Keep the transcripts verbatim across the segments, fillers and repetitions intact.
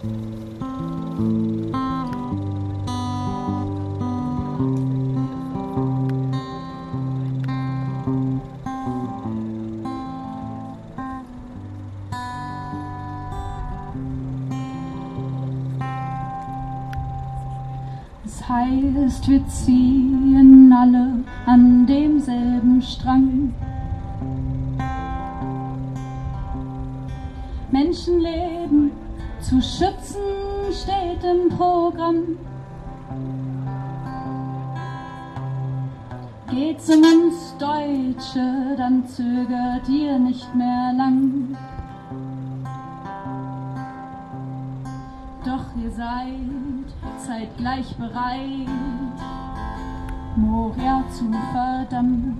Das heißt, wir ziehen alle an demselben Strang. Menschenleben zu schützen steht im Programm. Geht's um uns Deutsche, dann zögert ihr nicht mehr lang. Doch ihr seid zeitgleich bereit, Moria zu verdammen.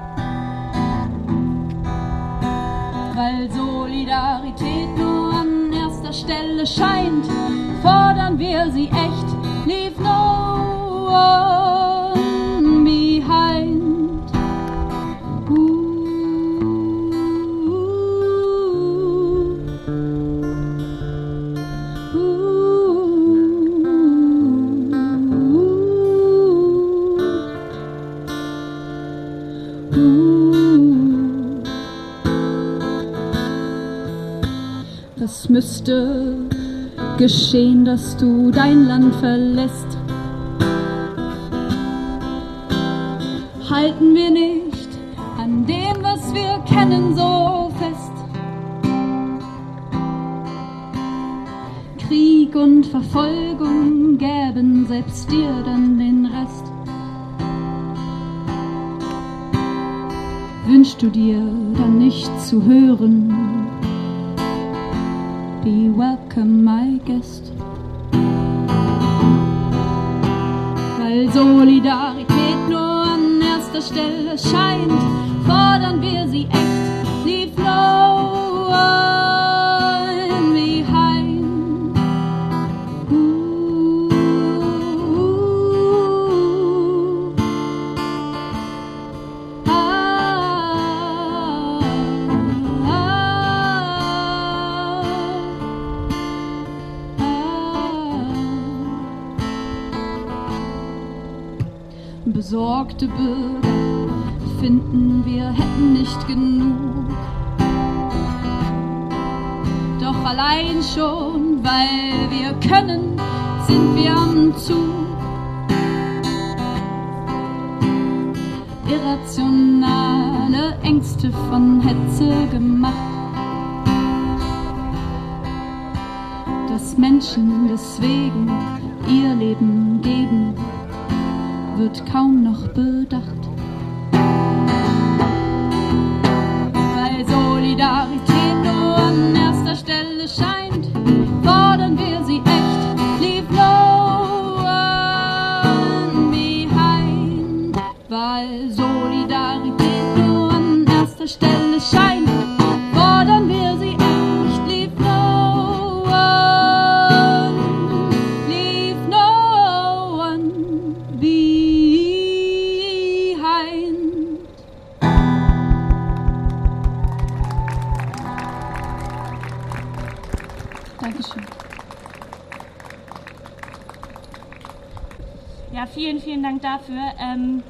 Weil Solidarität nur an erster Stelle scheint, fordern wir sie echt. Leave no one behind. Es müsste geschehen, dass du dein Land verlässt. Halten wir nicht an dem, was wir kennen, so fest. Krieg und Verfolgung gäben selbst dir dann den Rest. Wünschst du dir dann nicht zu hören? Be welcome, my guest. Weil Solidarität nur an erster Stelle scheint, fordern wir sie echt. Leave no one behind. Ooh, ah, Besorgte Bürger finden, wir hätten nicht genug. Doch allein schon, weil wir können, sind wir am Zug. Irrationale Ängste von Hetze gemacht, dass Menschen deswegen ihr Leben geben, wird kaum noch bedacht. Weil Solidarität nur an erster Stelle scheint, fordern wir sie echt. Leave no one behind. Weil Solidarität nur an erster Stelle scheint, fordern wir sie echt. Leave no one, leave no one behind. Dankeschön. Ja, vielen, vielen Dank dafür. Ähm